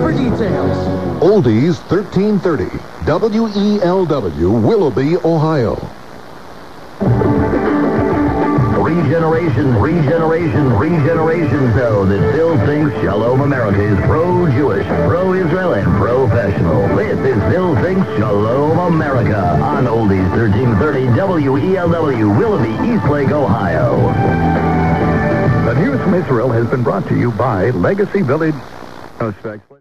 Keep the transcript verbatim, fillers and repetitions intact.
for details. Oldies thirteen thirty, W E L W, Willoughby, Ohio. Regeneration, regeneration, regeneration know that Bill thinks Shalom America is pro-Jewish, pro-Israel, and professional. This is Bill Thinks Shalom America on Oldies thirteen thirty W E L W, Willoughby, Eastlake, Ohio. The news from Israel has been brought to you by Legacy Village.